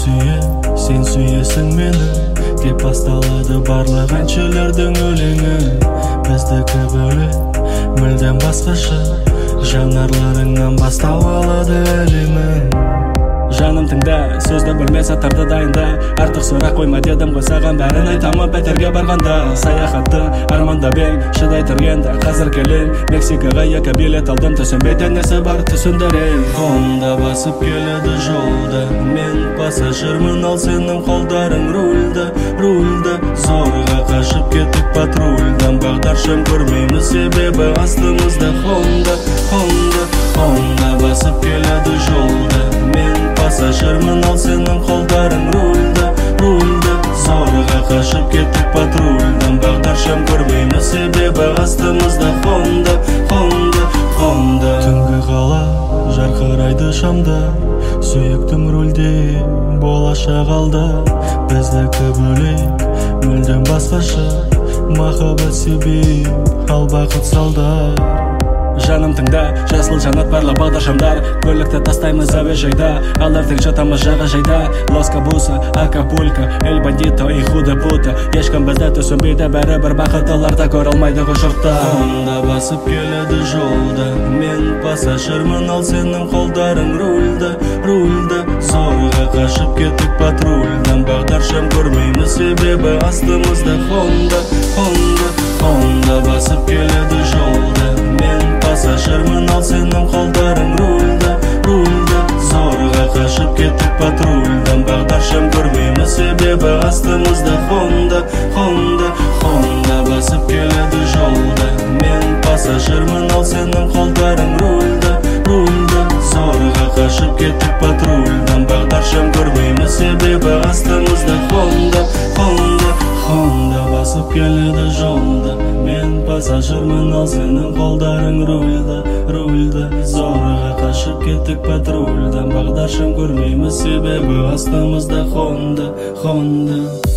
Сен сүйесің мені деп басталады барлық әншілердің өлеңі. Біздікі бөлек, мүлдем басқаша, жанарларыңнан бастау алады әлемің. Жаным тыңда, сөзді бөлме саттарды дайында. Артық сұрақ қойма дедім ғой саған, бәрін айтамын пәтерге барғанда. Саяхатты армандап ең, шыдай тұргенде қазір келем. Мексикаға 2 билет алдым, түсінбей тәнесі бар түсіндірем. Honda басып келеді жолда, мен пассажирмын, ал сенің қолдарың рульді. Зорға қашып кеттік патрульдан, бағдаршам көрмейміз, себебі астымызда Honda басып келеді жолда, мен пассажирмын, ал сенің қолдарың рульді. Зорға қашып кеттік патрульдан, бағдаршам көрмейміз, себебі астымызда Honda. Түнгі қала жарқырайды шамда, сүйіктім рульде, болашақ алда. Біздікі бөлек, мүлдем басқаша, махаббат себеп, ал бақыт салдар. Жаным тыңда, жасыл жанат барлы бағдаршамдар. Көлікті тастаймыз әуежайда, ал ертең жатамыз жағажайда. Лос Кабуса, Акапулько, Эль Бандито и Худа Пута. Ешкім бізді түсінбейді, бәрібір бақыттыларда көре алмайды ғой жұртта. Honda басып келеді жолда, мен пассажирмын, ал сенің қолдарың рульді. Зорға қашып кеттік патрульдан, бағдаршам көрмейміз, себебі астымызда Honda басып келеді жолда, мен пассажирмын, ал сенің қолдарың рульді. Зорға қашып кеттік патрульдан, бағдаршам көрмейміз, себебі астымызда Honda басып келеді жолда, мен пассажирмын, ал сенің қолдарың рульді. Зорға қашып кеттік патрульдан, бағдаршам көрмейміз, себебі астымызда Honda басып келеді жолда, мен пассажирмын, ал сенің қолдарың рульді. Зорға қашып кеттік патрульдан, бағдаршам көрмейміз, себебі астымызда Honda.